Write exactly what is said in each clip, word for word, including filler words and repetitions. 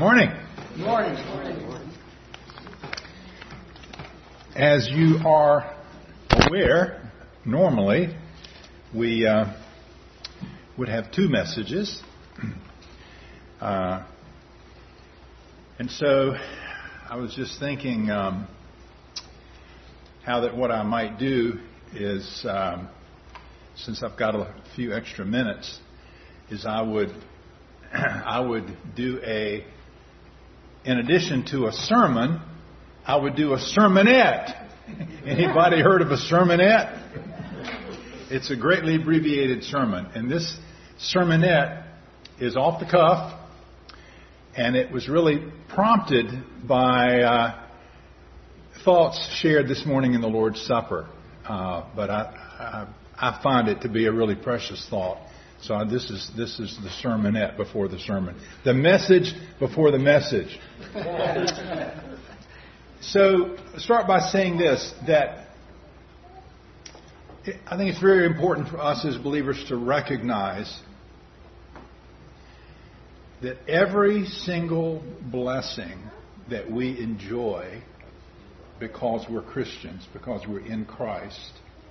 Morning. Good morning. Good morning. As you are aware, normally we uh, would have two messages. Uh, and so I was just thinking um, how that what I might do is, um, since I've got a few extra minutes, is I would I would do a, in addition to a sermon, I would do a sermonette. Anybody heard of a sermonette? It's a greatly abbreviated sermon. And this sermonette is off the cuff, and it was really prompted by uh, thoughts shared this morning in the Lord's Supper. Uh, but I, I, I find it to be a really precious thought. So this is this is the sermonette before the sermon. The message before the message. So start by saying this, that I think it's very important for us as believers to recognize that every single blessing that we enjoy because we're Christians, because we're in Christ,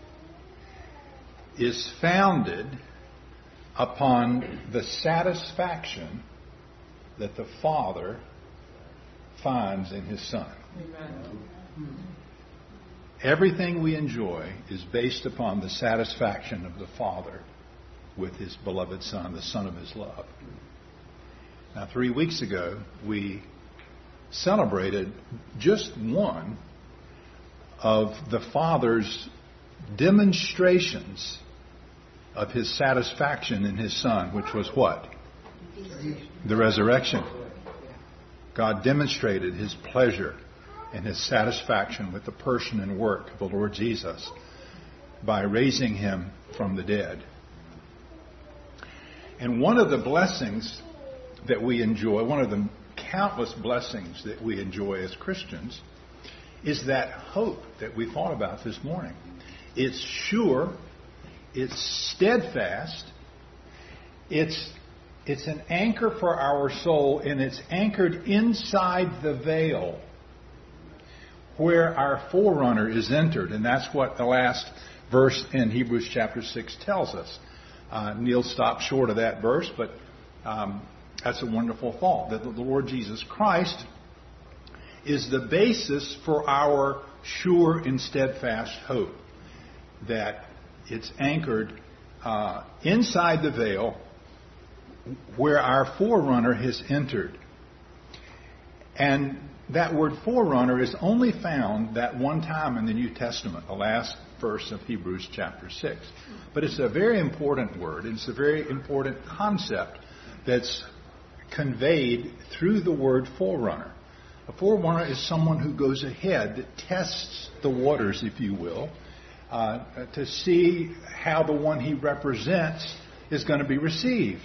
is founded upon the satisfaction that the Father finds in His Son. Amen. Everything we enjoy is based upon the satisfaction of the Father with His beloved Son, the Son of His love. Now, three weeks ago, we celebrated just one of the Father's demonstrations of His satisfaction in His Son, which was what? The resurrection. God demonstrated His pleasure and His satisfaction with the person and work of the Lord Jesus by raising Him from the dead. And one of the blessings that we enjoy, one of the countless blessings that we enjoy as Christians, is that hope that we thought about this morning. It's sure. It's steadfast. It's it's an anchor for our soul, and it's anchored inside the veil where our forerunner is entered. And that's what the last verse in Hebrews chapter six tells us. Uh, Neil stopped short of that verse, but um, that's a wonderful thought, that the Lord Jesus Christ is the basis for our sure and steadfast hope, that it's anchored uh, inside the veil where our forerunner has entered. And that word forerunner is only found that one time in the New Testament, the last verse of Hebrews chapter six. But it's a very important word. It's a very important concept that's conveyed through the word forerunner. A forerunner is someone who goes ahead, that tests the waters, if you will, Uh, to see how the one he represents is going to be received.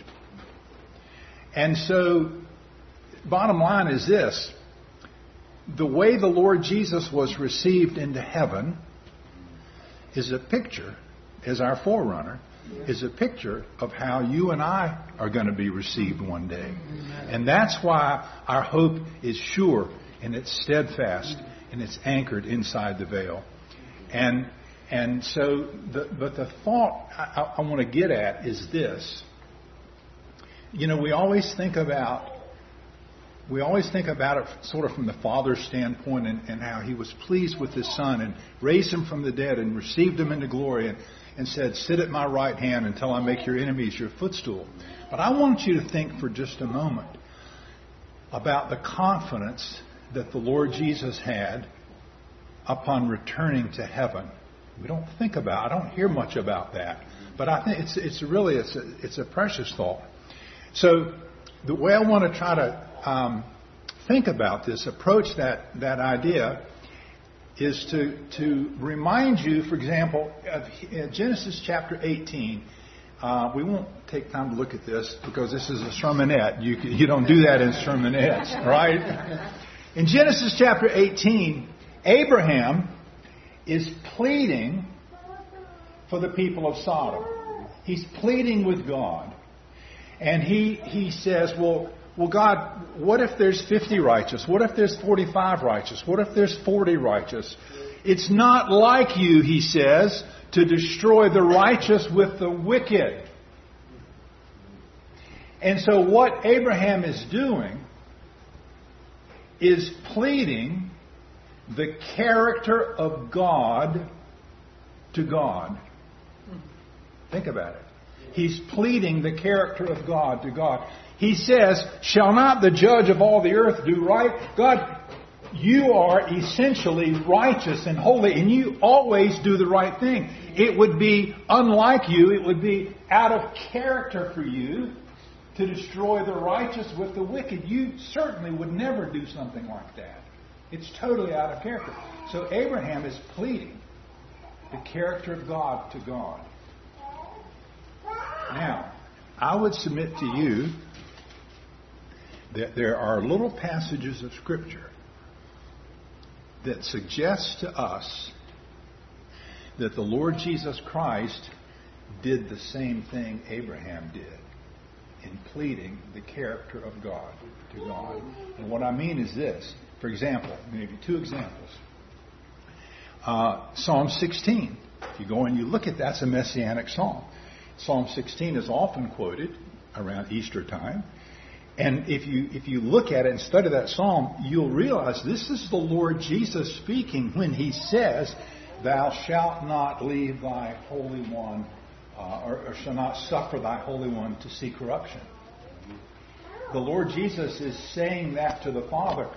And so, bottom line is this. The way the Lord Jesus was received into heaven is a picture, as our forerunner, is a picture of how you and I are going to be received one day. And that's why our hope is sure, and it's steadfast, and it's anchored inside the veil. And And so, the, but the thought I, I want to get at is this. You know, we always think about, we always think about it sort of from the Father's standpoint, and, and how He was pleased with His Son and raised Him from the dead and received Him into glory and, and said, "Sit at my right hand until I make your enemies your footstool." But I want you to think for just a moment about the confidence that the Lord Jesus had upon returning to heaven. We don't think about, I don't hear much about that, but I think it's it's really it's a, it's a precious thought. So the way I want to try to um, think about this, approach that that idea, is to to remind you, for example, of Genesis chapter eighteen. Uh, we won't take time to look at this because this is a sermonette. You you don't do that in sermonettes, right? In Genesis chapter eighteen, Abraham is pleading for the people of Sodom. He's pleading with God. And he he says, well, well, God, what if there's fifty righteous? What if there's forty-five righteous? What if there's forty righteous? It's not like you, he says, to destroy the righteous with the wicked. And so what Abraham is doing is pleading the character of God to God. Think about it. He's pleading the character of God to God. He says, shall not the judge of all the earth do right? God, you are essentially righteous and holy, and you always do the right thing. It would be unlike you, it would be out of character for you to destroy the righteous with the wicked. You certainly would never do something like that. It's totally out of character. So Abraham is pleading the character of God to God. Now, I would submit to you that there are little passages of Scripture that suggest to us that the Lord Jesus Christ did the same thing Abraham did in pleading the character of God to God. And what I mean is this. For example, maybe two examples. Uh, Psalm sixteen. If you go and you look at that, it's a messianic psalm. Psalm sixteen is often quoted around Easter time. And if you if you look at it and study that psalm, you'll realize this is the Lord Jesus speaking when he says, thou shalt not leave thy Holy One, uh, or, or shall not suffer thy Holy One to see corruption. The Lord Jesus is saying that to the Father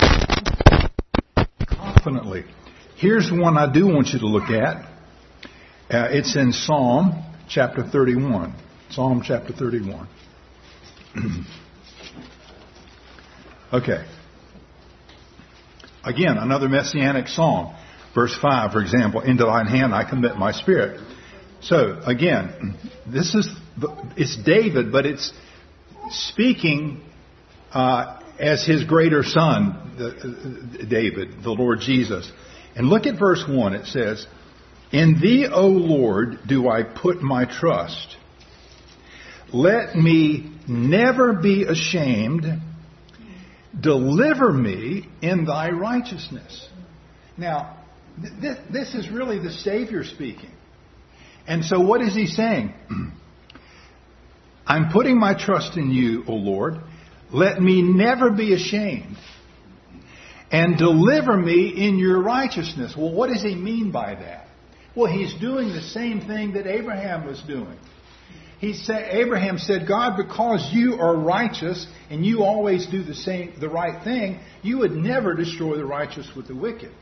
confidently. Here's one I do want you to look at. Uh, it's in Psalm chapter thirty-one. Psalm chapter thirty-one. Okay. Again, another messianic psalm. Verse five, for example, into thine hand I commit my spirit. So, again, this is, it's David, but it's speaking uh, as his greater son, the, David, the Lord Jesus. And look at verse one. It says, in thee, O Lord, do I put my trust. Let me never be ashamed. Deliver me in thy righteousness. Now, th- this is really the Savior speaking. And so what is he saying? I'm putting my trust in you, O Lord. Let me never be ashamed. And deliver me in your righteousness. Well, what does he mean by that? Well, he's doing the same thing that Abraham was doing. He said, Abraham said, God, because you are righteous and you always do the same, the right thing, you would never destroy the righteous with the wicked.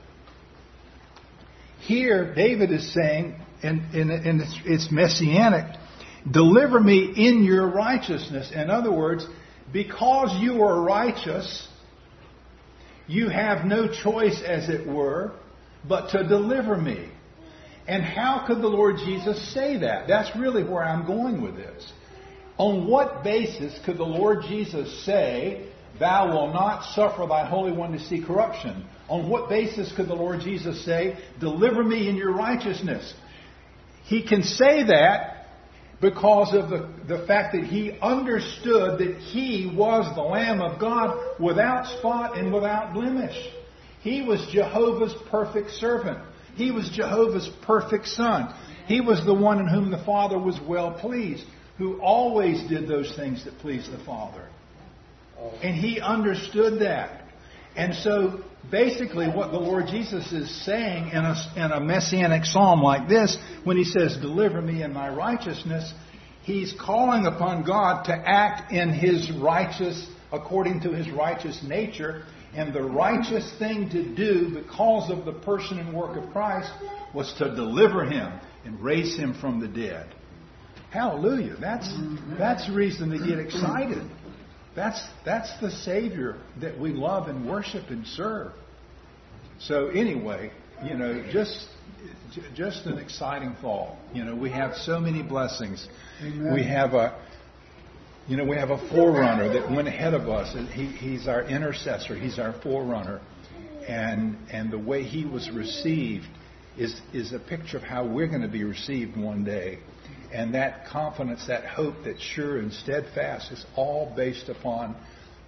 Here, David is saying, and, and, and it's, it's messianic, deliver me in your righteousness. In other words, because you are righteous, you have no choice, as it were, but to deliver me. And how could the Lord Jesus say that? That's really where I'm going with this. On what basis could the Lord Jesus say, thou wilt not suffer thy Holy One to see corruption? On what basis could the Lord Jesus say, deliver me in your righteousness? He can say that because of the, the fact that he understood that he was the Lamb of God without spot and without blemish. He was Jehovah's perfect servant. He was Jehovah's perfect son. He was the one in whom the Father was well pleased, who always did those things that pleased the Father. And he understood that. And so basically what the Lord Jesus is saying in a, in a messianic psalm like this, when he says, deliver me in thy righteousness, he's calling upon God to act in his righteous, according to his righteous nature. And the righteous thing to do because of the person and work of Christ was to deliver him and raise him from the dead. Hallelujah. That's, that's reason to get excited. That's, that's the Savior that we love and worship and serve. So anyway, you know, just just an exciting thought. You know, we have so many blessings. Amen. We have a You know, we have a forerunner that went ahead of us. He, he's our intercessor. He's our forerunner. And and the way he was received is, is a picture of how we're going to be received one day. And that confidence, that hope that's sure and steadfast is all based upon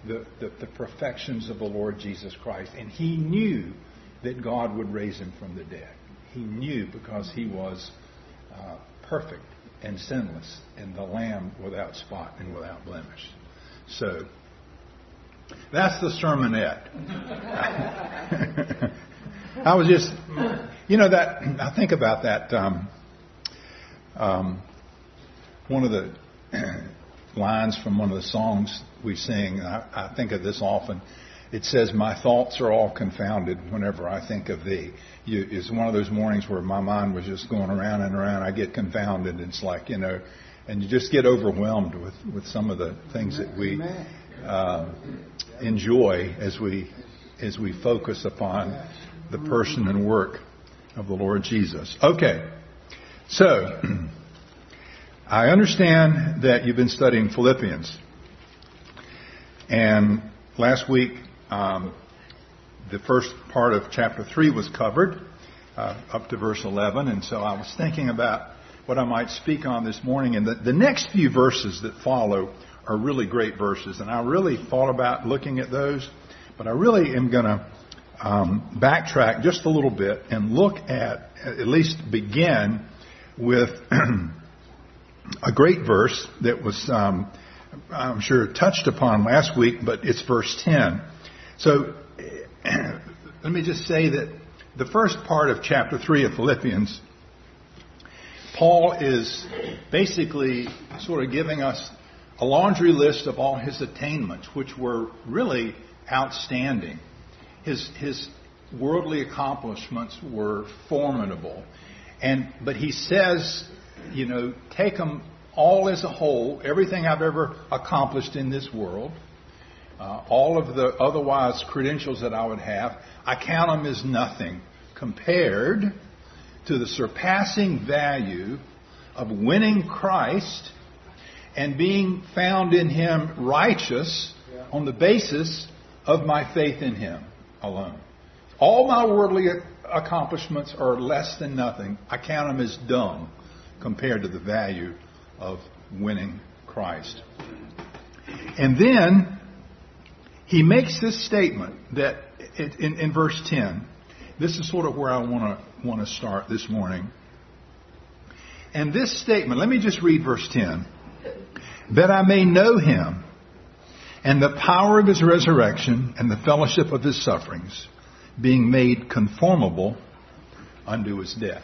the, the, the perfections of the Lord Jesus Christ. And he knew that God would raise him from the dead. He knew because he was uh, perfect and sinless and the Lamb without spot and without blemish. So that's the sermonette. I was just, you know, that I think about that. Um, um, one of the lines from one of the songs we sing, I, I think of this often. It says, "My thoughts are all confounded whenever I think of thee." You, it's one of those mornings where my mind was just going around and around. I get confounded. It's like, you know, and you just get overwhelmed with, with some of the things that we uh, enjoy as we as we focus upon the person and work of the Lord Jesus. Okay, so I understand that you've been studying Philippians, and last week um, the first part of chapter three was covered uh, up to verse eleven, and so I was thinking about what I might speak on this morning, and the, the next few verses that follow are really great verses, and I really thought about looking at those, but I really am going to um, backtrack just a little bit and look at, at least begin with a great verse that was, um, I'm sure, touched upon last week, but it's verse ten. So let me just say that the first part of chapter three of Philippians, Paul is basically sort of giving us a laundry list of all his attainments, which were really outstanding. His his worldly accomplishments were formidable. And but he says, you know, take them all as a whole, everything I've ever accomplished in this world, uh, all of the otherwise credentials that I would have, I count them as nothing compared to the surpassing value of winning Christ and being found in Him righteous on the basis of my faith in Him alone. All my worldly accomplishments are less than nothing. I count them as dung compared to the value of winning Christ. And then he makes this statement that in, in verse ten, this is sort of where I want to want to start this morning. And this statement, let me just read verse ten. That I may know Him and the power of His resurrection and the fellowship of His sufferings, being made conformable unto His death.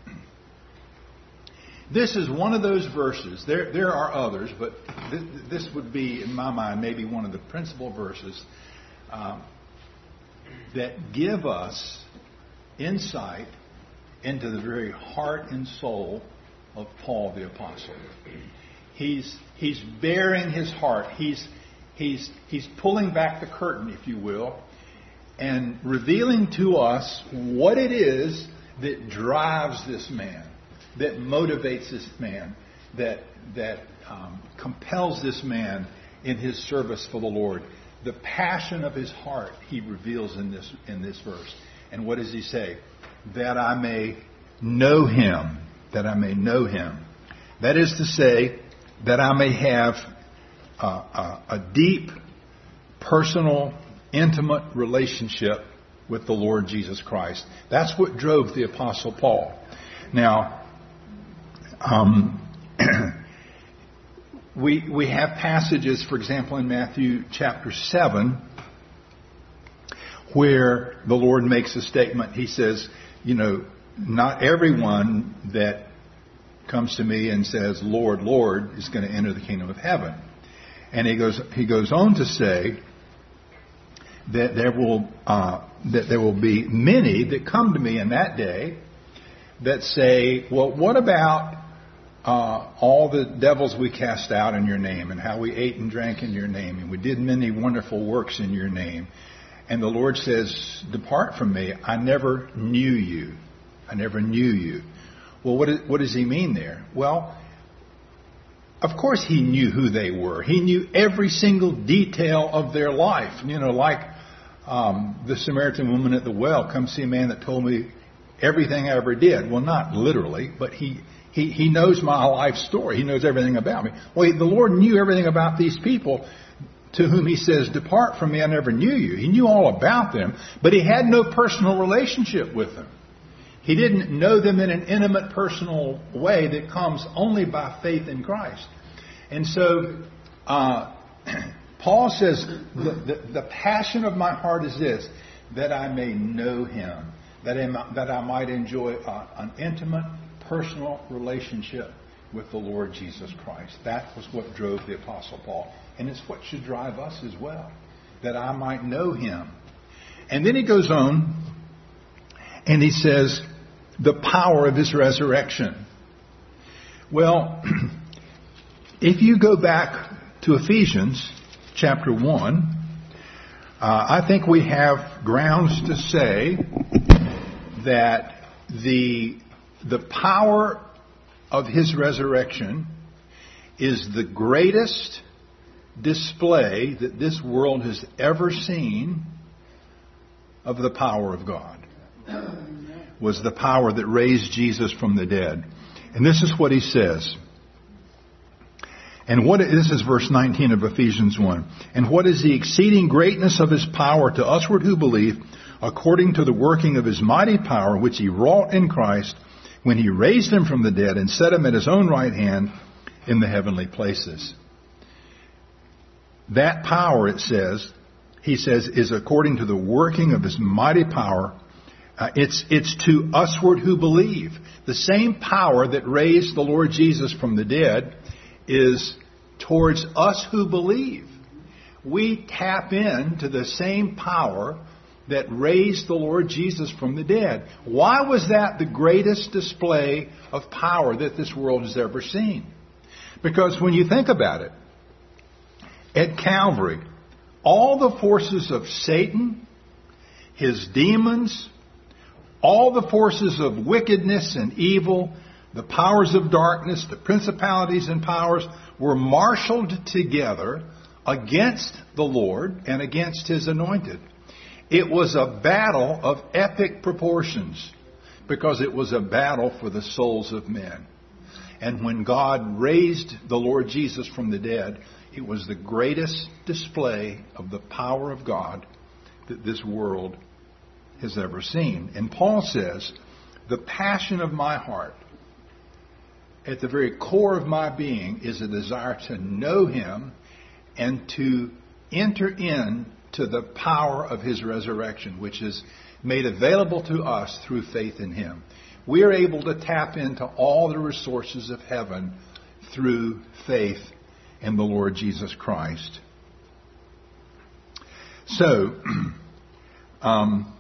This is one of those verses. There, there are others, but th- this would be, in my mind, maybe one of the principal verses um, that give us insight into the very heart and soul of Paul the Apostle. He's he's bearing his heart. He's he's he's pulling back the curtain, if you will, and revealing to us what it is that drives this man, that motivates this man, that that um, compels this man in his service for the Lord. The passion of his heart he reveals in this in this verse. And what does he say? That I may know Him. That I may know Him. That is to say, that I may have a, a, a deep, personal, intimate relationship with the Lord Jesus Christ. That's what drove the Apostle Paul. Now, um, we we have passages, for example, in Matthew chapter seven, where the Lord makes a statement. He says, you know, not everyone that comes to me and says, Lord, Lord, is going to enter the kingdom of heaven. And he goes he goes on to say that there will uh, that there will be many that come to me in that day that say, well, what about uh, all the devils we cast out in your name, and how we ate and drank in your name, and we did many wonderful works in your name? And the Lord says, depart from me. I never knew you. I never knew you. Well, what, is, what does he mean there? Well, of course he knew who they were. He knew every single detail of their life. You know, like um, the Samaritan woman at the well, come see a man that told me everything I ever did. Well, not literally, but he, he, he knows my life story. He knows everything about me. Well, the Lord knew everything about these people to whom he says, depart from me, I never knew you. He knew all about them, but he had no personal relationship with them. He didn't know them in an intimate, personal way that comes only by faith in Christ. And so uh, Paul says, the, the, the passion of my heart is this, that I may know him, that I, that I might enjoy a, an intimate, personal relationship with the Lord Jesus Christ. That was what drove the Apostle Paul. And it's what should drive us as well, that I might know him. And then he goes on and he says, the power of his resurrection. Well, if you go back to Ephesians chapter one, uh, I think we have grounds to say that the, the power of his resurrection is the greatest display that this world has ever seen of the power of God. Was the power that raised Jesus from the dead. And this is what he says. And what this is verse nineteen of Ephesians one. And what is the exceeding greatness of his power to usward who believe, according to the working of his mighty power, which he wrought in Christ, when he raised him from the dead and set him at his own right hand in the heavenly places. That power, it says, he says, is according to the working of his mighty power. Uh, it's, it's to usward who believe. The same power that raised the Lord Jesus from the dead is towards us who believe. We tap into the same power that raised the Lord Jesus from the dead. Why was that the greatest display of power that this world has ever seen? Because when you think about it, at Calvary, all the forces of Satan, his demons, all the forces of wickedness and evil, the powers of darkness, the principalities and powers were marshaled together against the Lord and against his anointed. It was a battle of epic proportions because it was a battle for the souls of men. And when God raised the Lord Jesus from the dead, it was the greatest display of the power of God that this world has ever seen. And Paul says, the passion of my heart, at the very core of my being, is a desire to know him and to enter in to the power of his resurrection, which is made available to us through faith in him. We are able to tap into all the resources of heaven through faith in the Lord Jesus Christ. So, um,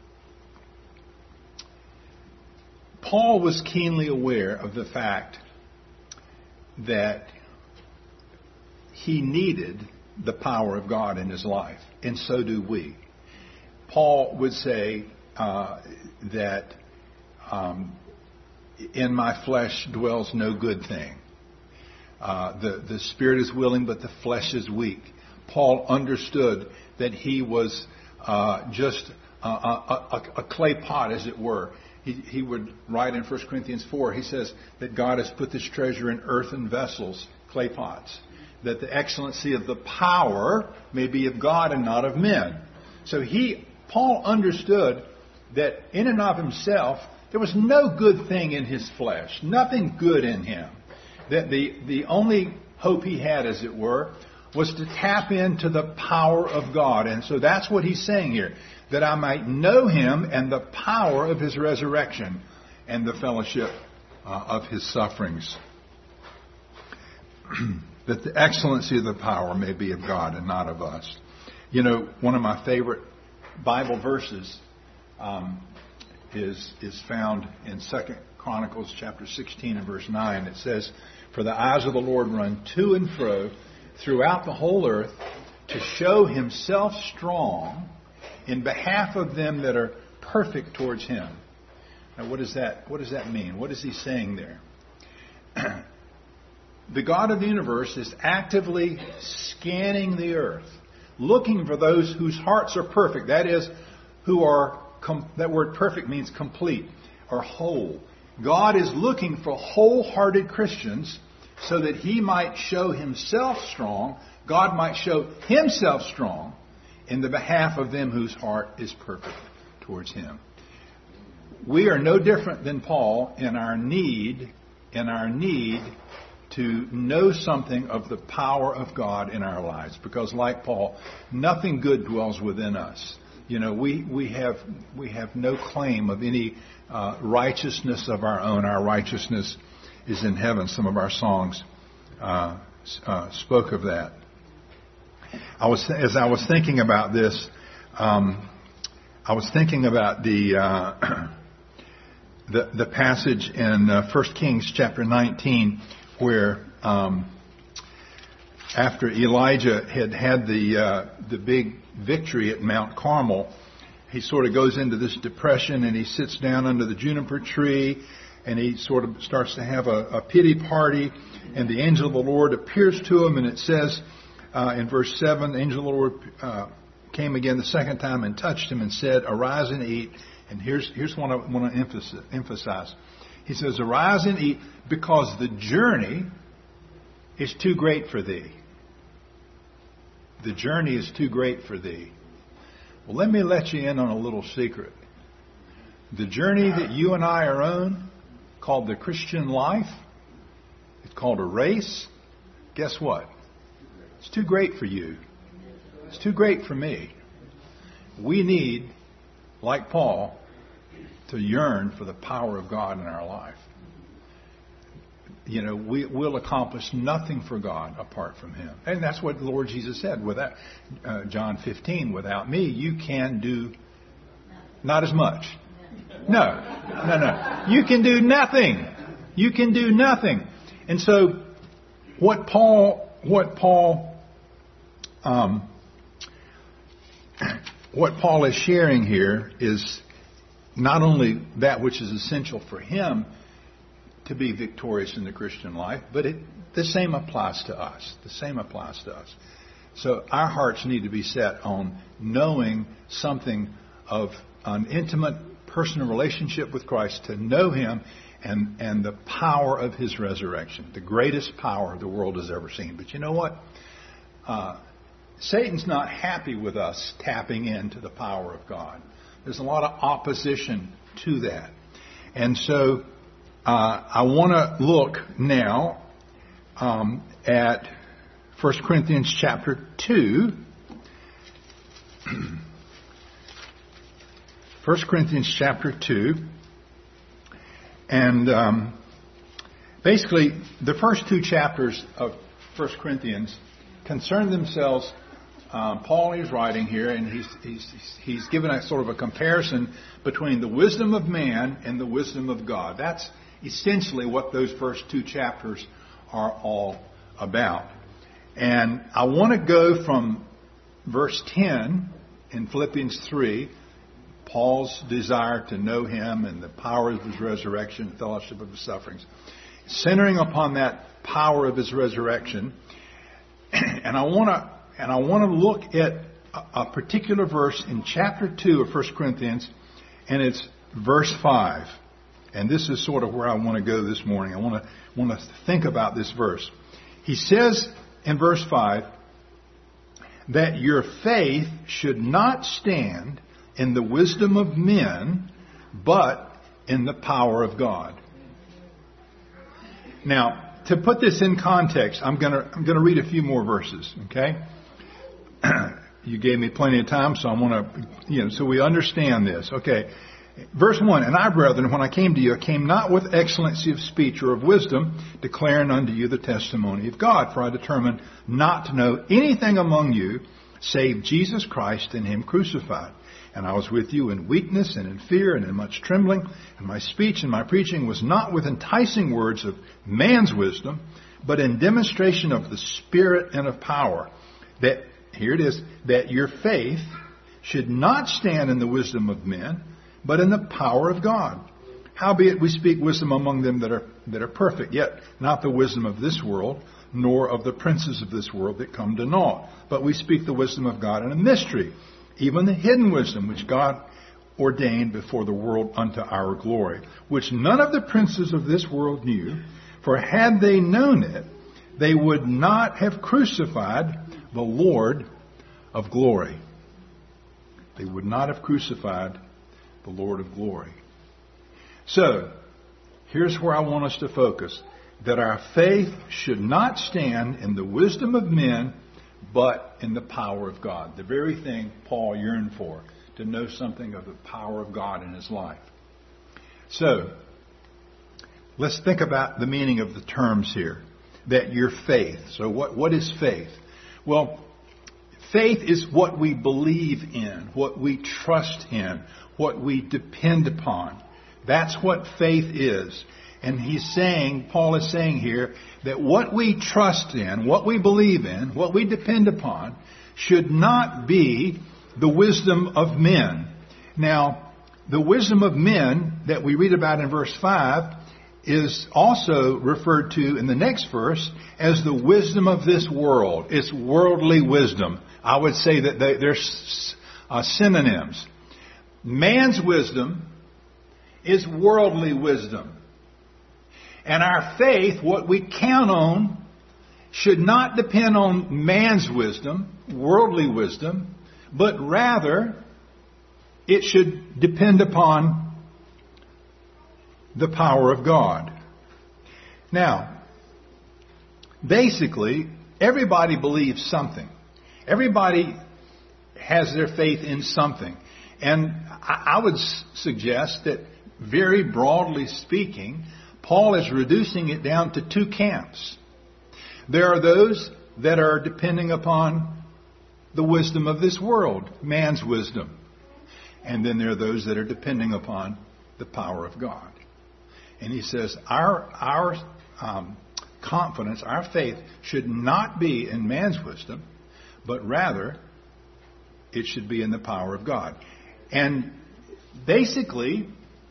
Paul was keenly aware of the fact that he needed the power of God in his life, and so do we. Paul would say uh, that um, in my flesh dwells no good thing. Uh, the, the spirit is willing, but the flesh is weak. Paul understood that he was uh, just a, a, a clay pot, as it were. He, he would write in First Corinthians four, he says that God has put this treasure in earthen vessels, clay pots, that the excellency of the power may be of God and not of men. So he, Paul understood that in and of himself, there was no good thing in his flesh, nothing good in him. That the, the only hope he had, as it were, was to tap into the power of God. And so that's what he's saying here, that I might know him and the power of his resurrection and the fellowship uh, of his sufferings. That the excellency of the power may be of God and not of us. You know, one of my favorite Bible verses um, is is found in Second Chronicles chapter sixteen and verse nine. It says, "For the eyes of the Lord run to and fro throughout the whole earth to show himself strong in behalf of them that are perfect towards him." Now, what does that what does that mean? What is he saying there? The God of the universe is actively scanning the earth, looking for those whose hearts are perfect. That is, who are, com- that word perfect means complete or whole. God is looking for wholehearted Christians so that he might show himself strong God might show himself strong in the behalf of them whose heart is perfect towards him. We are no different than Paul in our need, in our need to know something of the power of God in our lives. Because like Paul, nothing good dwells within us. You know, we, we have we have no claim of any uh, righteousness of our own. Our righteousness is in heaven. Some of our songs uh, uh, spoke of that. I was as I was thinking about this, um, I was thinking about the uh, the, the passage in uh, First Kings chapter nineteen, where um, after Elijah had had the uh, the big victory at Mount Carmel, he sort of goes into this depression and he sits down under the juniper tree and he sort of starts to have a, a pity party, and the angel of the Lord appears to him, and it says uh, in verse seven, the angel of the Lord uh, came again the second time and touched him and said, "Arise and eat." And here's here's what I want to emphasize. He says, "Arise and eat, because the journey is too great for thee." The journey is too great for thee. Well, let me let you in on a little secret. The journey that you and I are on, called the Christian life, it's called a race. Guess what? It's too great for you. It's too great for me. We need, like Paul, to yearn for the power of God in our life. You know, we will accomplish nothing for God apart from Him. And that's what the Lord Jesus said. Without uh, John fifteen, without me, you can do not as much. No, no, no. You can do nothing. You can do nothing. And so, what Paul, what Paul, um, what Paul is sharing here is not only that which is essential for him to be victorious in the Christian life, but it, the same applies to us. The same applies to us. So our hearts need to be set on knowing something of an intimate personal relationship with Christ, to know Him and, and the power of His resurrection, the greatest power the world has ever seen. But you know what? Uh, Satan's not happy with us tapping into the power of God. There's a lot of opposition to that. And so Uh, I want to look now um, at First Corinthians chapter two. First Corinthians chapter two. And um, basically, the first two chapters of First Corinthians concern themselves. Um, Paul is writing here, and he's, he's, he's given a sort of a comparison between the wisdom of man and the wisdom of God. That's essentially what those first two chapters are all about. And I want to go from verse ten in Philippians three, Paul's desire to know Him and the power of His resurrection, fellowship of His sufferings, centering upon that power of His resurrection. And I want to and I want to look at a, a particular verse in chapter two of First Corinthians, and it's verse five. And this is sort of where I want to go this morning. I want to want to think about this verse. He says in verse five that your faith should not stand in the wisdom of men, but in the power of God. Now, to put this in context, I'm going to I'm going to read a few more verses. Okay, you gave me plenty of time, so I want to you know so we understand this. Okay. Verse one, and I, brethren, when I came to you, I came not with excellency of speech or of wisdom, declaring unto you the testimony of God. For I determined not to know anything among you, save Jesus Christ and Him crucified. And I was with you in weakness and in fear and in much trembling. And my speech and my preaching was not with enticing words of man's wisdom, but in demonstration of the Spirit and of power. That, here it is, that your faith should not stand in the wisdom of men, but in the power of God. Howbeit we speak wisdom among them that are that are perfect, yet not the wisdom of this world, nor of the princes of this world that come to naught. But we speak the wisdom of God in a mystery, even the hidden wisdom which God ordained before the world unto our glory, which none of the princes of this world knew. For had they known it, they would not have crucified the Lord of glory. They would not have crucified the Lord of glory. So, here's where I want us to focus. That our faith should not stand in the wisdom of men, but in the power of God. The very thing Paul yearned for, to know something of the power of God in his life. So, let's think about the meaning of the terms here. That your faith. So what, what is faith? Well, faith is what we believe in, what we trust in, what we depend upon. That's what faith is. And he's saying, Paul is saying here, that what we trust in, what we believe in, what we depend upon, should not be the wisdom of men. Now, the wisdom of men that we read about in verse five is also referred to in the next verse as the wisdom of this world. It's worldly wisdom. I would say that they, they're uh, synonyms. Man's wisdom is worldly wisdom. And our faith, what we count on, should not depend on man's wisdom, worldly wisdom, but rather it should depend upon the power of God. Now, basically, everybody believes something. Everybody has their faith in something. And I would suggest that, very broadly speaking, Paul is reducing it down to two camps. There are those that are depending upon the wisdom of this world, man's wisdom. And then there are those that are depending upon the power of God. And he says our our um, confidence, our faith, should not be in man's wisdom, but rather it should be in the power of God. And basically,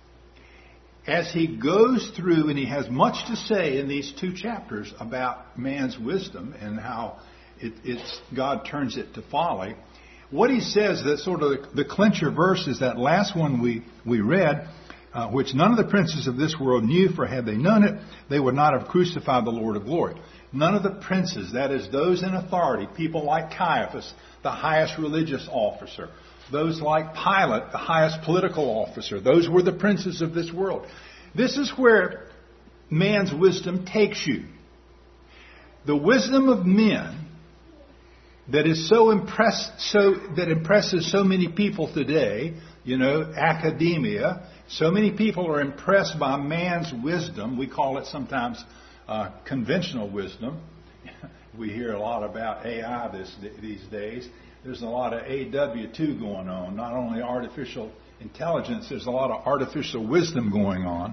as he goes through, and he has much to say in these two chapters about man's wisdom and how it, it's God turns it to folly, what he says, that sort of the, the clincher verse is that last one we, we read, Uh, which none of the princes of this world knew, for had they known it, they would not have crucified the Lord of glory. None of the princes, that is, those in authority, people like Caiaphas, the highest religious officer, those like Pilate, the highest political officer, those were the princes of this world. This is where man's wisdom takes you. The wisdom of men that is so impress, so that impresses so many people today, you know, academia. So many people are impressed by man's wisdom. We call it sometimes uh, conventional wisdom. We hear a lot about A I this, these days. There's a lot of A W two going on. Not only artificial intelligence, there's a lot of artificial wisdom going on.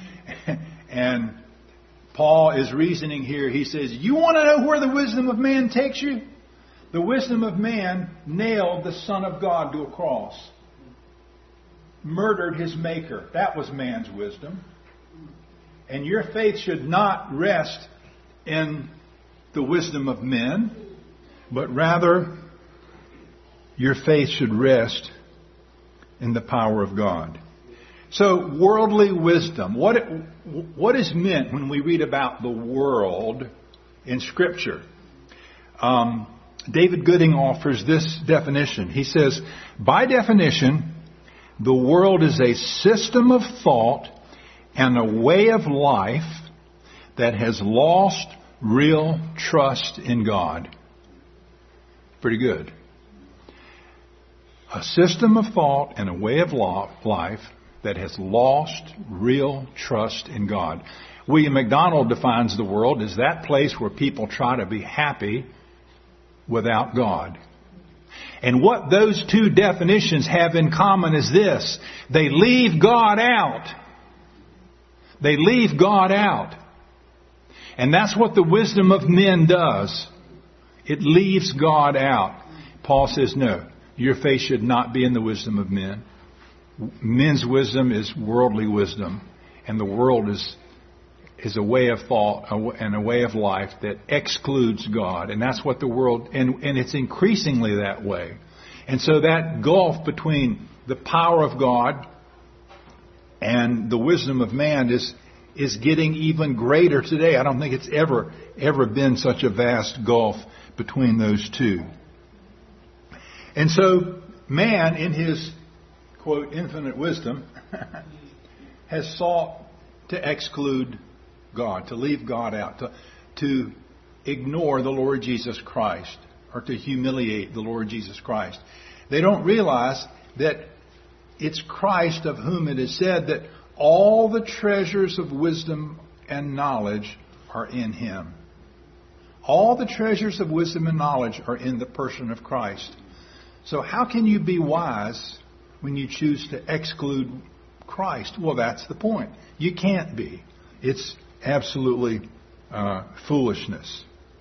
And Paul is reasoning here. He says, you want to know where the wisdom of man takes you? The wisdom of man nailed the Son of God to a cross. Murdered his maker. That was man's wisdom. And your faith should not rest in the wisdom of men, but rather your faith should rest in the power of God. So, worldly wisdom. What, it, what is meant when we read about the world in Scripture? Um, David Gooding offers this definition. He says, by definition, the world is a system of thought and a way of life that has lost real trust in God. Pretty good. A system of thought and a way of life that has lost real trust in God. William MacDonald defines the world as that place where people try to be happy without God. And what those two definitions have in common is this. They leave God out. They leave God out. And that's what the wisdom of men does. It leaves God out. Paul says, no, your faith should not be in the wisdom of men. Men's wisdom is worldly wisdom. And the world is is a way of thought and a way of life that excludes God. And that's what the world, and, and it's increasingly that way. And so that gulf between the power of God and the wisdom of man is is getting even greater today. I don't think it's ever, ever been such a vast gulf between those two. And so man, in his, quote, infinite wisdom, has sought to exclude God, to leave God out, to, to ignore the Lord Jesus Christ, or to humiliate the Lord Jesus Christ. They don't realize that it's Christ of whom it is said that all the treasures of wisdom and knowledge are in Him. All the treasures of wisdom and knowledge are in the person of Christ. So how can you be wise when you choose to exclude Christ? Well, that's the point. You can't be. It's absolutely uh, foolishness.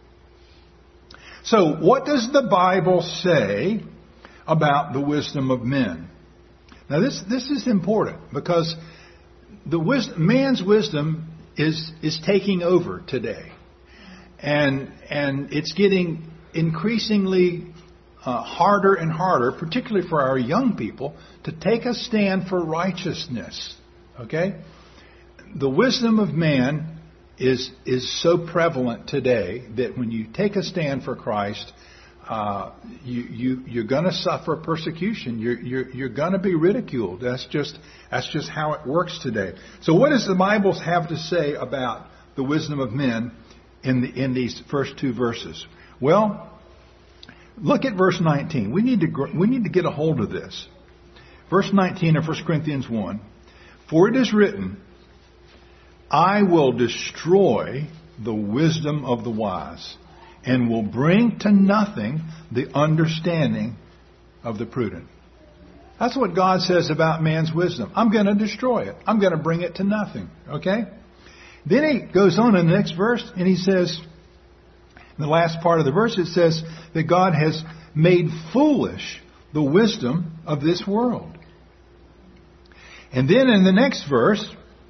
So what does the Bible say about the wisdom of men? Now this this is important because the wisdom, man's wisdom is is taking over today, and and it's getting increasingly uh, harder and harder, particularly for our young people, to take a stand for righteousness. Okay, the wisdom of man is is so prevalent today that when you take a stand for Christ, uh, you, you you're going to suffer persecution. You're you're you're going to be ridiculed. That's just that's just how it works today. So, what does the Bible have to say about the wisdom of men in the in these first two verses? Well, look at verse nineteen. We need to we need to get a hold of this. Verse nineteen of First Corinthians one. For it is written, I will destroy the wisdom of the wise, and will bring to nothing the understanding of the prudent. That's what God says about man's wisdom. I'm going to destroy it. I'm going to bring it to nothing. Okay? Then he goes on in the next verse, and he says, in the last part of the verse, it says that God has made foolish the wisdom of this world. And then in the next verse,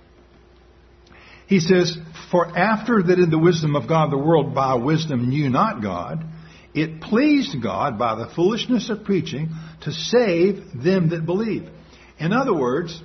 he says, for after that in the wisdom of God the world by wisdom knew not God, it pleased God by the foolishness of preaching to save them that believe. In other words,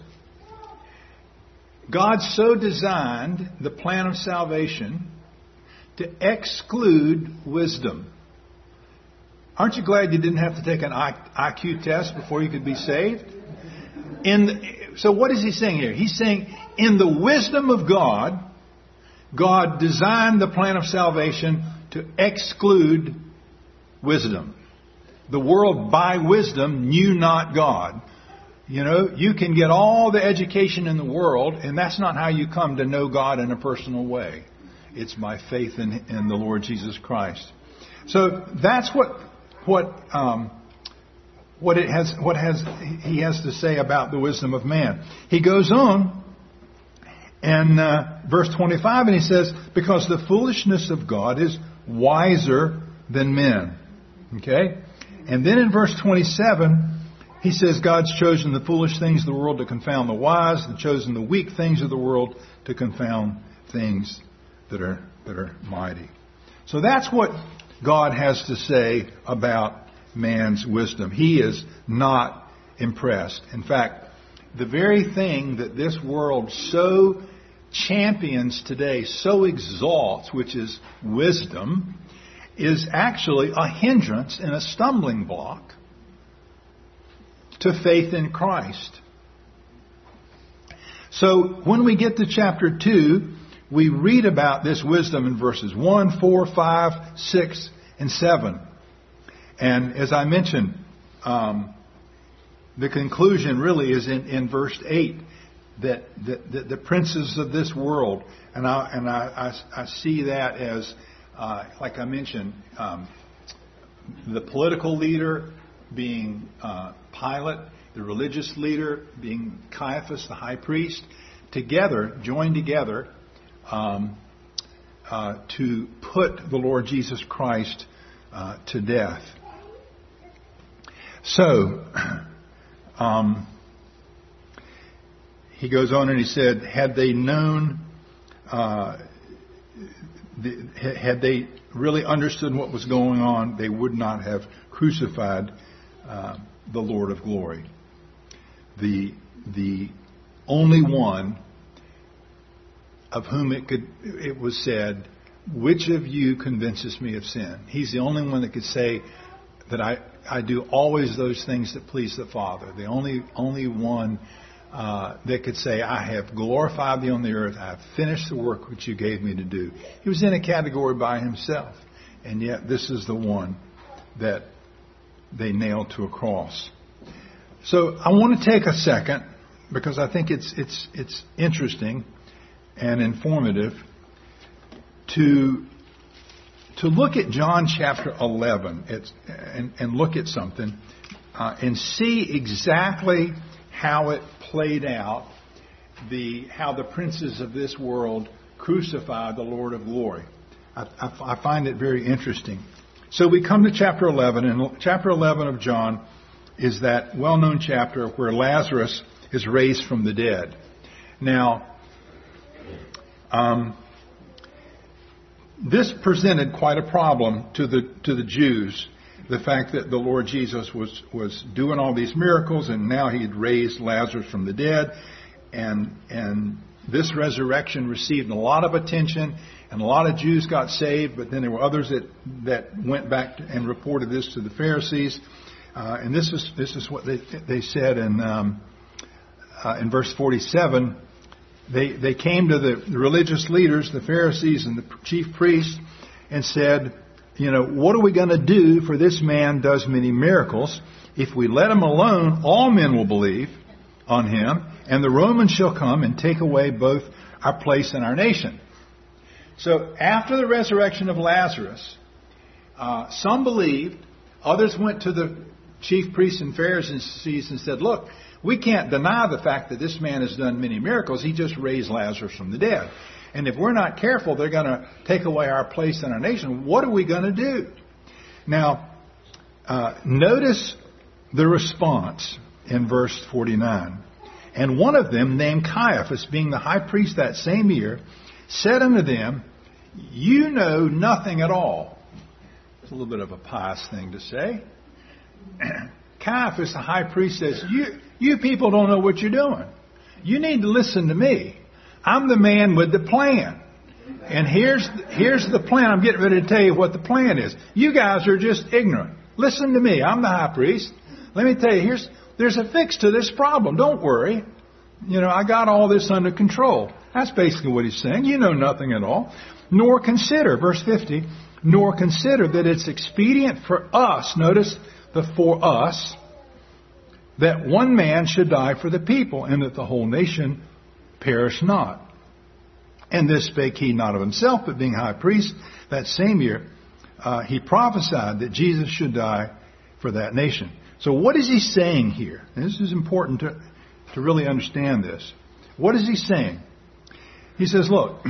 God so designed the plan of salvation to exclude wisdom. Aren't you glad you didn't have to take an I Q test before you could be saved? In the, so what is he saying here? He's saying in the wisdom of God, God designed the plan of salvation to exclude wisdom. The world by wisdom knew not God. You know, you can get all the education in the world, and that's not how you come to know God in a personal way. It's by faith in, in the Lord Jesus Christ. So that's what what um, what it has what has he has to say about the wisdom of man. He goes on in uh, verse twenty-five, and he says, because the foolishness of God is wiser than men. Okay? And then in verse twenty-seven, he says, God's chosen the foolish things of the world to confound the wise, and chosen the weak things of the world to confound things that are that are mighty. So that's what God has to say about man's wisdom. He is not impressed. In fact, the very thing that this world so champions today, so exalts, which is wisdom, is actually a hindrance and a stumbling block to faith in Christ. So when we get to chapter two, we read about this wisdom in verses one, four, five, six, and seven. And as I mentioned, um, the conclusion really is in, in verse eight, that the, the, the princes of this world, and I and I, I, I see that as, uh, like I mentioned, um, the political leader being uh, Pilate, the religious leader being Caiaphas, the high priest, together, joined together um, uh, to put the Lord Jesus Christ uh, to death. So, um, he goes on and he said, had they known, uh, the, had they really understood what was going on, they would not have crucified uh, the Lord of glory. The the only one of whom it could it was said which of you convinces me of sin? He's the only one that could say that I, I do always those things that please the Father. The only only one uh, that could say, I have glorified thee on the earth. I have finished the work which you gave me to do. He was in a category by himself. And yet this is the one that they nailed to a cross. So I want to take a second, because I think it's it's it's interesting and informative to to look at John chapter eleven it's, and, and look at something uh, and see exactly how it played out, the how the princes of this world crucified the Lord of glory. I, I, I find it very interesting. So we come to chapter eleven, and chapter eleven of John is that well-known chapter where Lazarus is raised from the dead. Now, um, this presented quite a problem to the to the Jews. The fact that the Lord Jesus was was doing all these miracles, and now he had raised Lazarus from the dead, and and this resurrection received a lot of attention, and a lot of Jews got saved. But then there were others that that went back and reported this to the Pharisees, uh, and this is this is what they they said in um, uh, in verse forty-seven. They they came to the, the religious leaders, the Pharisees and the chief priests, and said, you know, what are we going to do? For this man does many miracles. If we let him alone, all men will believe on him, and the Romans shall come and take away both our place and our nation. So after the resurrection of Lazarus, uh, some believed, others went to the chief priests and Pharisees and said, look, we can't deny the fact that this man has done many miracles. He just raised Lazarus from the dead. And if we're not careful, they're going to take away our place in our nation. What are we going to do? Now, uh, notice the response in verse forty-nine. And one of them, named Caiaphas, being the high priest that same year, said unto them, you know nothing at all. It's a little bit of a pious thing to say. Caiaphas, the high priest, says, you, you people don't know what you're doing. You need to listen to me. I'm the man with the plan. And here's, here's the plan. I'm getting ready to tell you what the plan is. You guys are just ignorant. Listen to me. I'm the high priest. Let me tell you, here's, there's a fix to this problem. Don't worry. You know, I got all this under control. That's basically what he's saying. You know nothing at all. Nor consider, verse fifty, nor consider that it's expedient for us, notice the for us, that one man should die for the people, and that the whole nation perish not. And this spake he not of himself, but being high priest that same year, uh, he prophesied that Jesus should die for that nation. So what is he saying here? And this is important to, to really understand this. What is he saying? He says, look,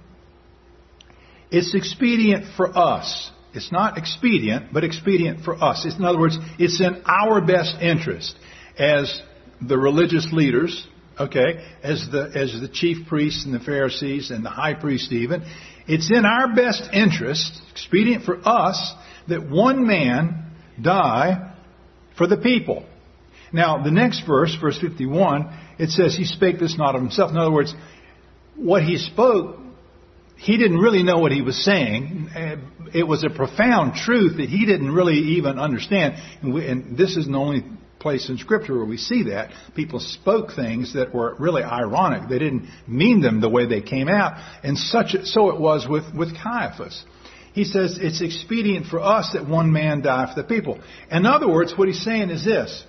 it's expedient for us. It's not expedient, but expedient for us. It's, in other words, it's in our best interest as the religious leaders, okay, as the as the chief priests and the Pharisees and the high priest even. It's in our best interest, expedient for us, that one man die for the people. Now, the next verse, verse fifty-one, it says, he spake this not of himself. In other words, what he spoke, he didn't really know what he was saying. It was a profound truth that he didn't really even understand. And, we, and this is the only place in Scripture where we see that. People spoke things that were really ironic. They didn't mean them the way they came out. And such so it was with, with Caiaphas. He says it's expedient for us that one man die for the people. In other words, what he's saying is this.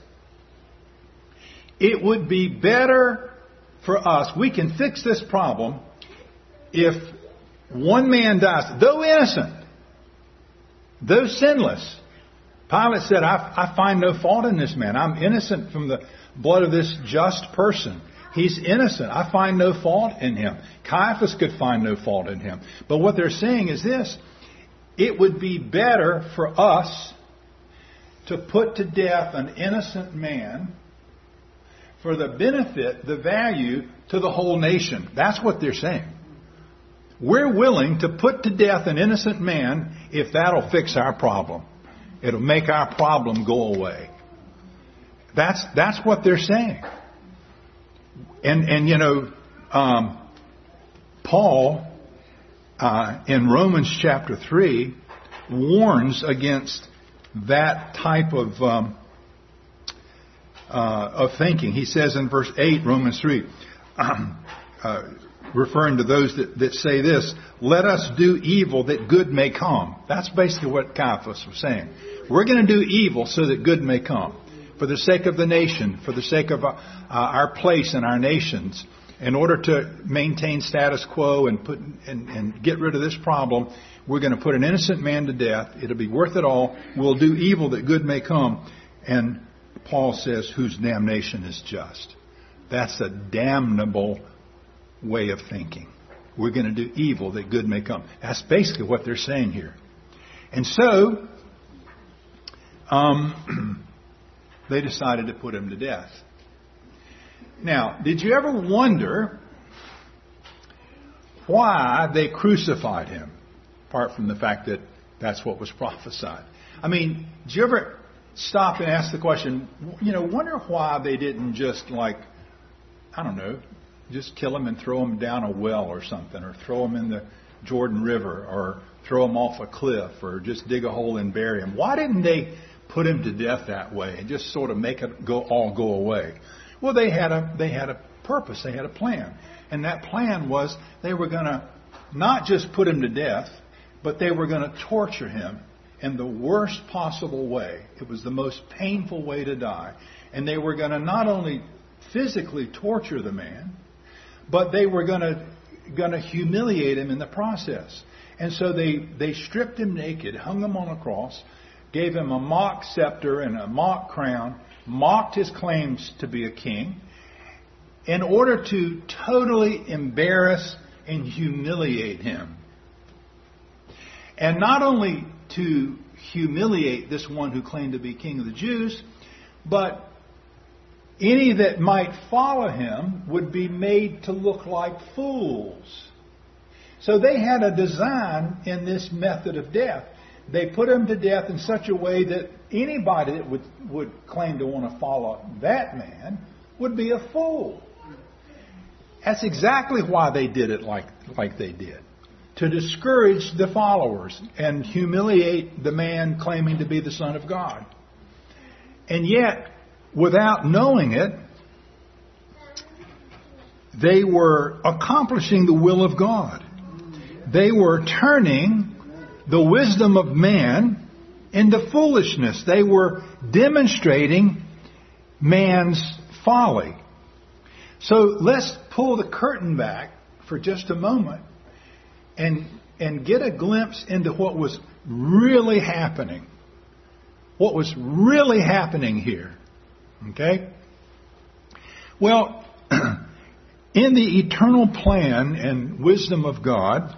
It would be better for us, we can fix this problem if one man dies, though innocent, though sinless. Pilate said, I, I find no fault in this man. I'm innocent from the blood of this just person. He's innocent. I find no fault in him. Caiaphas could find no fault in him. But what they're saying is this. It would be better for us to put to death an innocent man for the benefit, the value to the whole nation. That's what they're saying. We're willing to put to death an innocent man if that'll fix our problem. It'll make our problem go away. That's that's what they're saying. And and you know, um, Paul uh, in Romans chapter three warns against that type of um, uh, of thinking. He says in verse eight, Romans three, um, uh, referring to those that, that say this, let us do evil that good may come. That's basically what Caiaphas was saying. We're going to do evil so that good may come. For the sake of the nation, for the sake of uh, our place in our nations, in order to maintain status quo and put and, and get rid of this problem, we're going to put an innocent man to death. It'll be worth it all. We'll do evil that good may come. And Paul says, whose damnation is just. That's a damnable way of thinking. We're going to do evil that good may come. That's basically what they're saying here. And so, um, they decided to put him to death. Now, did you ever wonder why they crucified him? Apart from the fact that that's what was prophesied. I mean, did you ever stop and ask the question, you know, wonder why they didn't just like, I don't know, just kill him and throw him down a well or something, or throw him in the Jordan River, or throw him off a cliff, or just dig a hole and bury him? Why didn't they put him to death that way and just sort of make it go all go away? Well, they had a they had a purpose, they had a plan, and that plan was they were going to not just put him to death, but they were going to torture him in the worst possible way. It was the most painful way to die, and they were going to not only physically torture the man, but they were going to going to humiliate him in the process. And so they they stripped him naked, hung him on a cross, gave him a mock scepter and a mock crown, mocked his claims to be a king, in order to totally embarrass and humiliate him. And not only to humiliate this one who claimed to be king of the Jews, but any that might follow him would be made to look like fools. So they had a design in this method of death. They put him to death in such a way that anybody that would, would claim to want to follow that man would be a fool. That's exactly why they did it like, like they did. To discourage the followers and humiliate the man claiming to be the Son of God. And yet, without knowing it, they were accomplishing the will of God. They were turning the wisdom of man into foolishness. They were demonstrating man's folly. So let's pull the curtain back for just a moment and and get a glimpse into what was really happening. What was really happening here. Okay? Well, in the eternal plan and wisdom of God,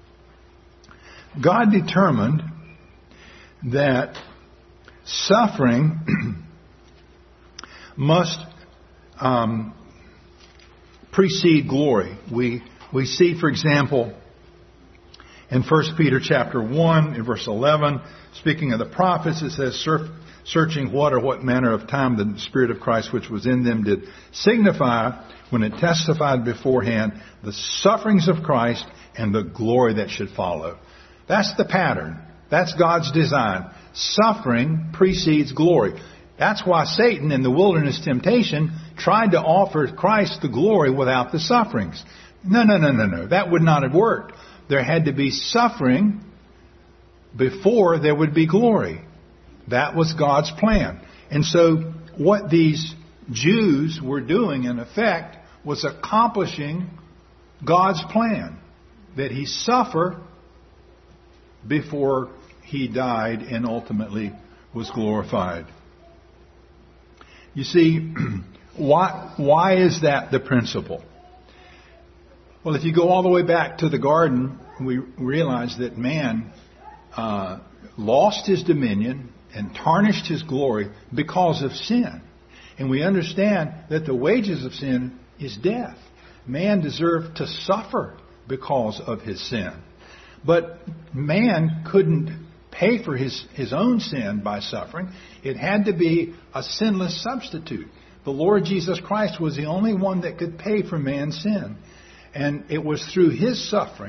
God determined that suffering must um, precede glory. We we see, for example, in First Peter chapter one, in verse eleven, speaking of the prophets, it says, searching what or what manner of time the Spirit of Christ which was in them did signify when it testified beforehand the sufferings of Christ and the glory that should follow. That's the pattern. That's God's design. Suffering precedes glory. That's why Satan in the wilderness temptation tried to offer Christ the glory without the sufferings. No, no, no, no, no. That would not have worked. There had to be suffering before there would be glory. That was God's plan. And so what these Jews were doing, in effect, was accomplishing God's plan. That he suffer before he died and ultimately was glorified. You see, why, why is that the principle? Well, if you go all the way back to the garden, we realize that man uh, lost his dominion and tarnished his glory because of sin. And we understand that the wages of sin is death. Man deserved to suffer because of his sin. But man couldn't pay for his, his own sin by suffering. It had to be a sinless substitute. The Lord Jesus Christ was the only one that could pay for man's sin. And it was through his suffering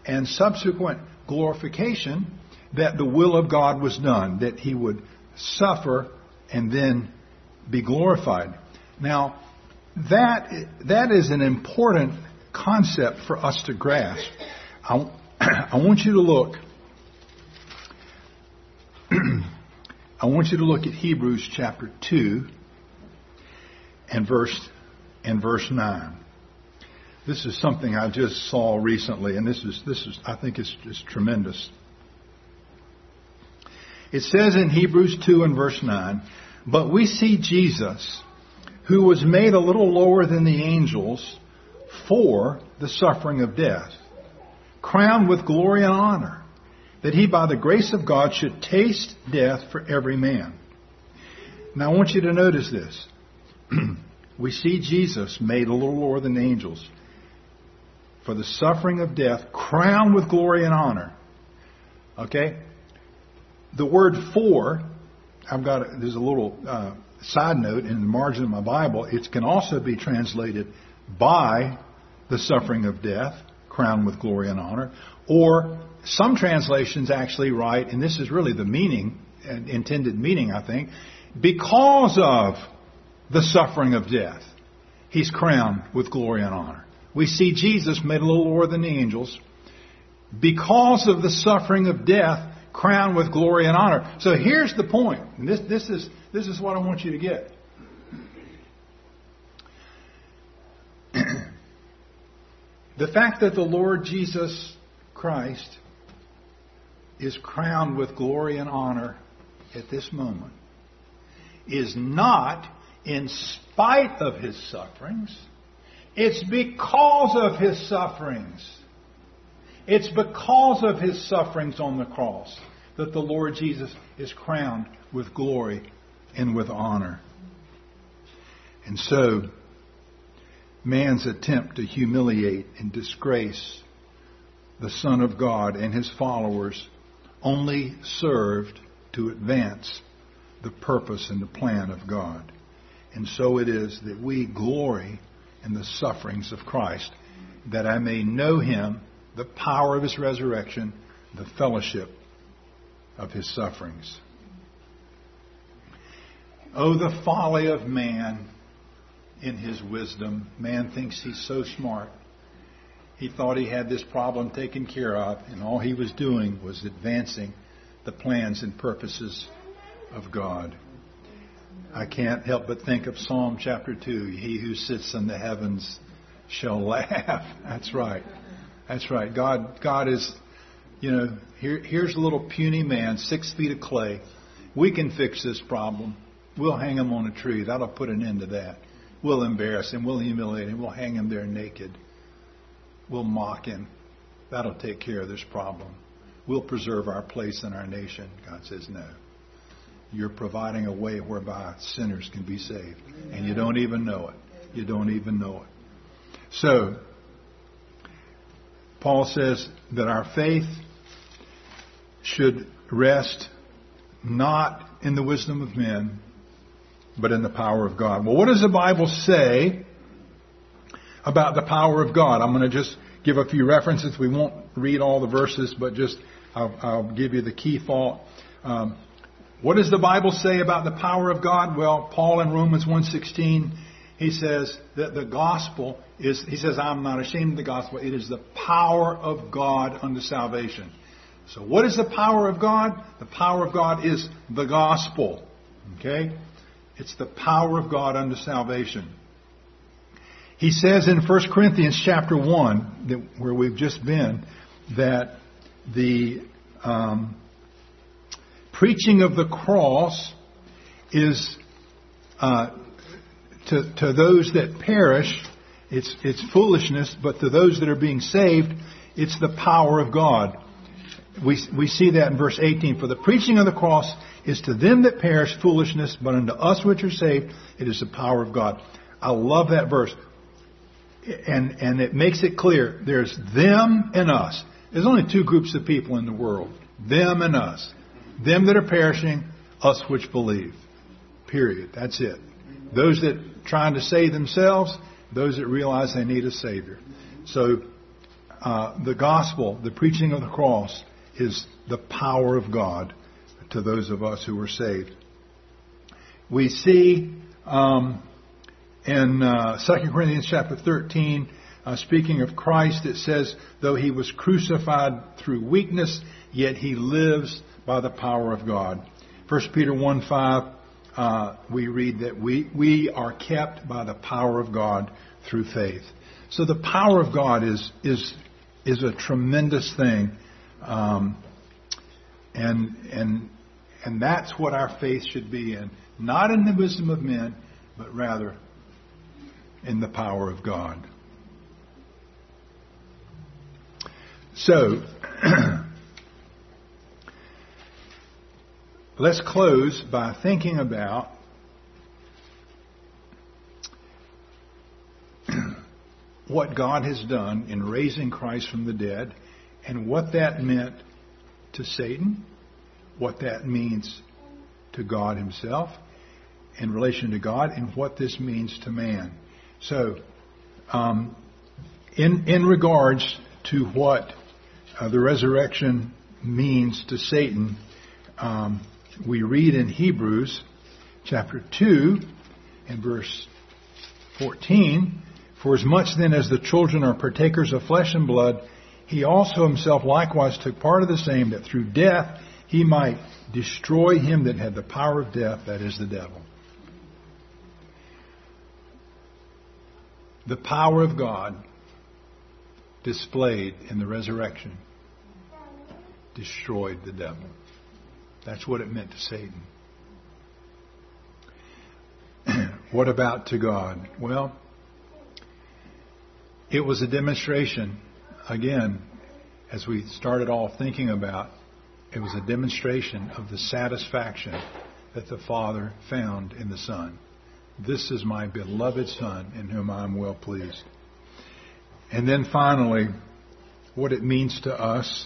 and subsequent glorification, that the will of God was done, that He would suffer and then be glorified. Now, that that is an important concept for us to grasp. I, I want you to look. I want you to look at Hebrews chapter two and verse and verse nine. This is something I just saw recently, and this is this is I think it's just tremendous. It says in Hebrews two and verse nine, "But we see Jesus, who was made a little lower than the angels for the suffering of death, crowned with glory and honor, that He by the grace of God should taste death for every man." Now I want you to notice this. We see Jesus made a little lower than the angels for the suffering of death, crowned with glory and honor. Okay? The word "for," I've got, a, there's a little uh, side note in the margin of my Bible. It can also be translated "by the suffering of death, crowned with glory and honor." Or some translations actually write, and this is really the meaning, intended meaning, I think, "because of the suffering of death, He's crowned with glory and honor." We see Jesus made a little lower than the angels because of the suffering of death, crowned with glory and honor. So here's the point. And this, this is this is what I want you to get. The fact that the Lord Jesus Christ is crowned with glory and honor at this moment is not in spite of His sufferings. It's because of His sufferings. It's because of His sufferings on the cross that the Lord Jesus is crowned with glory and with honor. And so, man's attempt to humiliate and disgrace the Son of God and His followers only served to advance the purpose and the plan of God. And so it is that we glory in the sufferings of Christ, that I may know Him, the power of His resurrection, the fellowship of His sufferings. Oh, the folly of man in his wisdom. Man thinks he's so smart. He thought he had this problem taken care of, and all he was doing was advancing the plans and purposes of God. I can't help but think of Psalm chapter two. He who sits in the heavens shall laugh. That's right. That's right. God, God is, you know, here, here's a little puny man, six feet of clay. We can fix this problem. We'll hang him on a tree. That'll put an end to that. We'll embarrass him. We'll humiliate him. We'll hang him there naked. We'll mock him. That'll take care of this problem. We'll preserve our place in our nation. God says no. You're providing a way whereby sinners can be saved. And you don't even know it. You don't even know it. So, Paul says that our faith should rest not in the wisdom of men, but in the power of God. Well, what does the Bible say about the power of God? I'm going to just give a few references. We won't read all the verses, but just I'll, I'll give you the key thought. Um, what does the Bible say about the power of God? Well, Paul in Romans one sixteen, he says that the gospel is, he says, I'm not ashamed of the gospel. It is the power of God unto salvation. So what is the power of God? The power of God is the gospel. Okay? It's the power of God unto salvation. He says in First Corinthians chapter one, that, where we've just been, that the um, preaching of the cross is uh, to, to those that perish, it's, it's foolishness, but to those that are being saved, it's the power of God. We, we see that in verse eighteen. For the preaching of the cross is to them that perish foolishness, but unto us which are saved, it is the power of God. I love that verse. And, and it makes it clear there's them and us. There's only two groups of people in the world. Them and us. Them that are perishing, us which believe. Period. That's it. Those that trying to save themselves, those that realize they need a Savior. So uh, the gospel, the preaching of the cross, is the power of God to those of us who are saved. We see um, in uh, Second Corinthians chapter thirteen, uh, speaking of Christ, it says, though he was crucified through weakness, yet he lives by the power of God. First Peter one five, uh, we read that we, we are kept by the power of God through faith. So the power of God is is is a tremendous thing. Um, and and and that's what our faith should be in. Not in the wisdom of men, but rather in the power of God. So, let's close by thinking about what God has done in raising Christ from the dead and what that meant to Satan, what that means to God himself in relation to God, and what this means to man. So, um, in in regards to what uh, the resurrection means to Satan, um, we read in Hebrews chapter two and verse fourteen, for as much then as the children are partakers of flesh and blood, he also himself likewise took part of the same, that through death he might destroy him that had the power of death, that is the devil. The power of God displayed in the resurrection destroyed the devil. That's what it meant to Satan. What about to God? Well, it was a demonstration, again, as we started off thinking about, it was a demonstration of the satisfaction that the Father found in the Son. This is my beloved Son in whom I am well pleased. And then finally, what it means to us.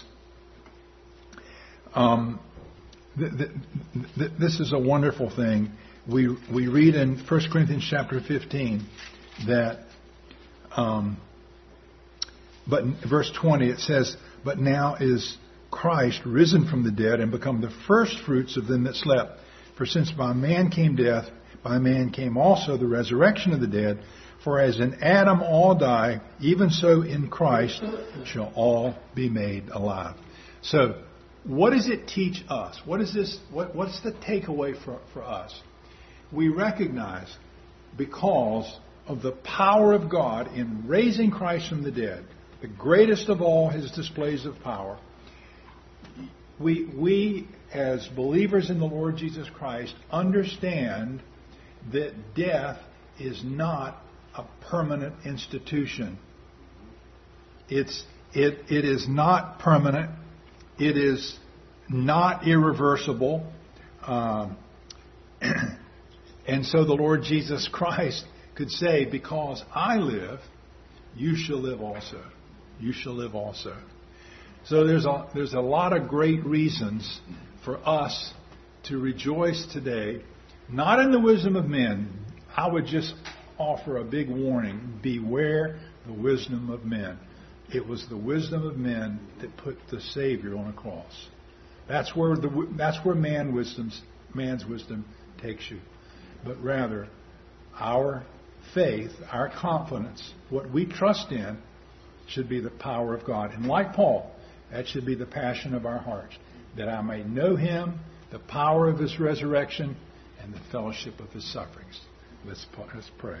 Um, th- th- th- this is a wonderful thing. We we read in First Corinthians chapter fifteen that, um, but in verse twenty it says, but now is Christ risen from the dead and become the first fruits of them that slept. For since by man came death, by man came also the resurrection of the dead. For as in Adam all die, even so in Christ shall all be made alive. So, what does it teach us? What is this? What, what's the takeaway for, for us? We recognize, because of the power of God in raising Christ from the dead, the greatest of all his displays of power, we we as believers in the Lord Jesus Christ understand that death is not a permanent institution. It's it it is not permanent. It is not irreversible. Um, and so the Lord Jesus Christ could say, because I live, you shall live also. You shall live also. So there's a there's a lot of great reasons for us to rejoice today, not in the wisdom of men. I would just offer a big warning: beware the wisdom of men. It was the wisdom of men that put the Savior on a cross. That's where the that's where man wisdom's man's wisdom takes you. But rather, our faith, our confidence, what we trust in, should be the power of God. And like Paul, that should be the passion of our hearts, that I may know Him, the power of His resurrection, and the fellowship of His sufferings. Let's, let's pray.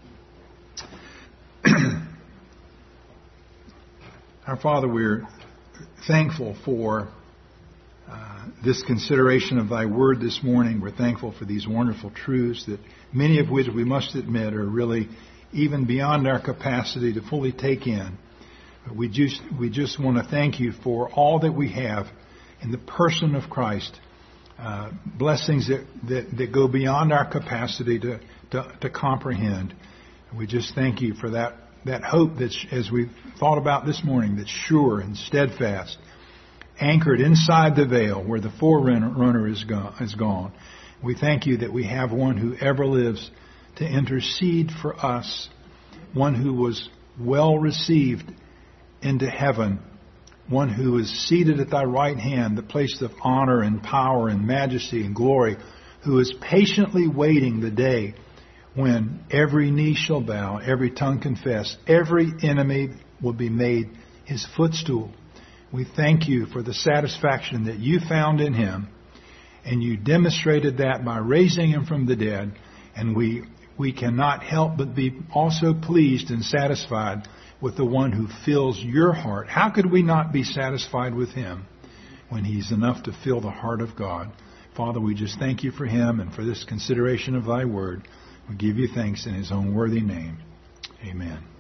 Our Father, we're thankful for uh, this consideration of Thy Word this morning. We're thankful for these wonderful truths, that many of which we must admit are really even beyond our capacity to fully take in. But we just we just want to thank You for all that we have in the person of Christ. Uh, blessings that, that, that go beyond our capacity to, to, to comprehend. And we just thank You for that, that hope that's, as we thought about this morning, that's sure and steadfast, anchored inside the veil where the forerunner is gone, is gone. We thank You that we have one who ever lives to intercede for us, one who was well received into heaven, one who is seated at thy right hand, the place of honor and power and majesty and glory, who is patiently waiting the day when every knee shall bow, every tongue confess, every enemy will be made his footstool. We thank you for the satisfaction that you found in him, and you demonstrated that by raising him from the dead, and we we cannot help but be also pleased and satisfied with the one who fills your heart. How could we not be satisfied with him when he's enough to fill the heart of God? Father, we just thank you for him and for this consideration of thy word. We give you thanks in his own worthy name. Amen.